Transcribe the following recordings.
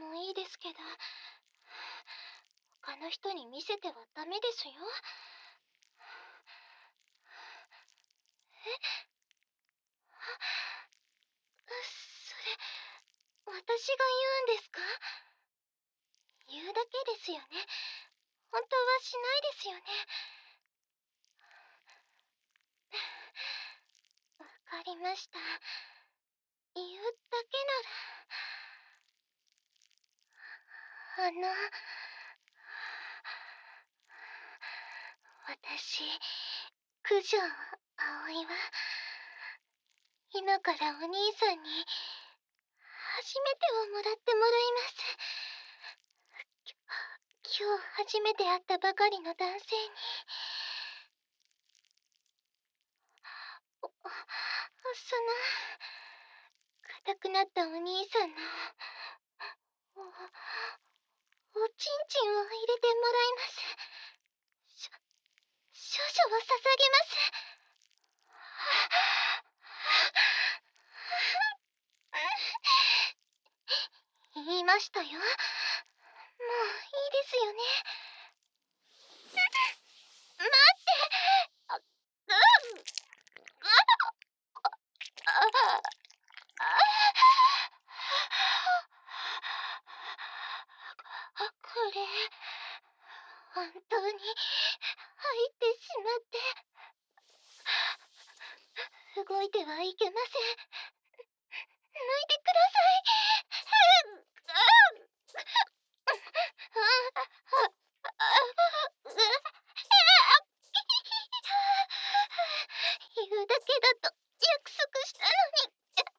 もいいですけど、他の人に見せてはダメですよ。それ、私が言うんですか？言うだけですよね。本当はしないですよね。わかりました。言うだけなら。私、九条葵は、今からお兄さんに、初めてをもらってもらいます。今日初めて会ったばかりの男性に。その、硬くなったお兄さんの、おちんちんを入れてもらいます。少々を捧げます。言いましたよ。もういいですよね。待って。これ、本当に入ってしまって、動いてはいけません。抜いてください。言うだけだと約束したのに。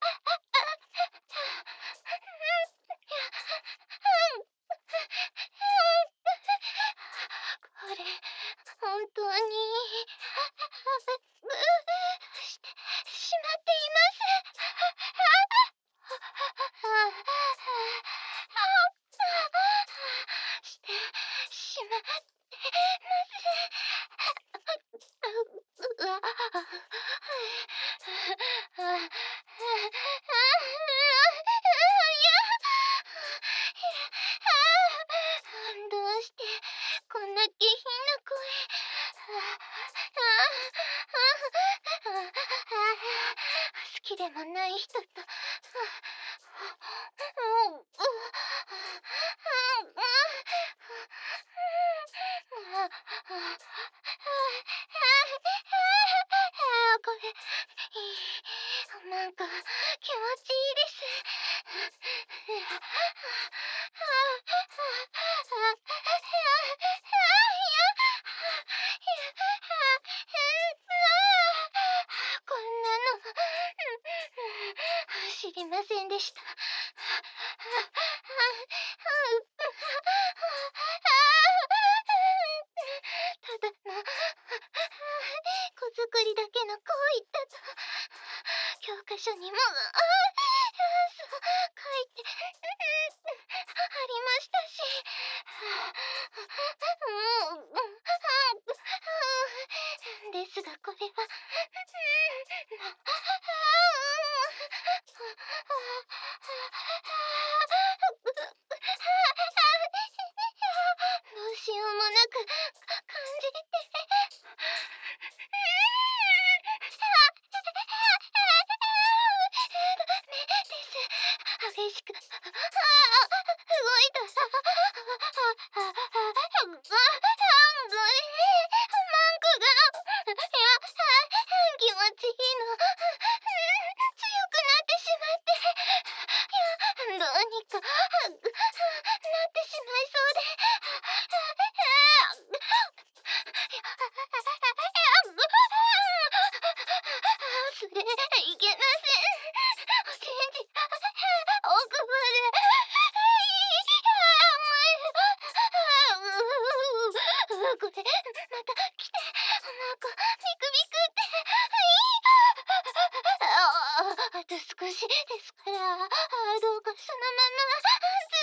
これ、本当にしてしまっています。してしまってますどうしてこんな下品な声。好きでもない人と。これ、なんか気持ちいいです。こんなの知りませんでした。ただの子作りだけの行為だと教科書にもそう書いてありましたし。ですがこれはどうしようもなく感じて。激しく動いたらマンコが気持ちいいの。強くなってしまって。どうにかなってしまいそうで。それいけません。おちんち奥まで。これまた来て。なんかビクビクって。あと少しですから、どうかそのままず